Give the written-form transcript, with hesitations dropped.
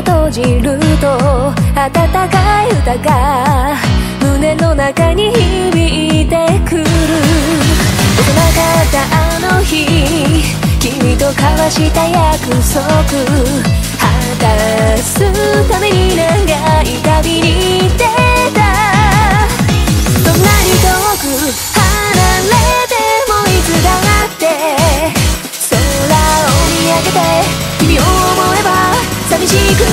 閉じると温かい歌が胸の中に響いてくる。幼かったあの日君と交わした約束果たすために長い旅に出た。どんなに遠く離れてもいつだって空を見上げて君を思えば寂しく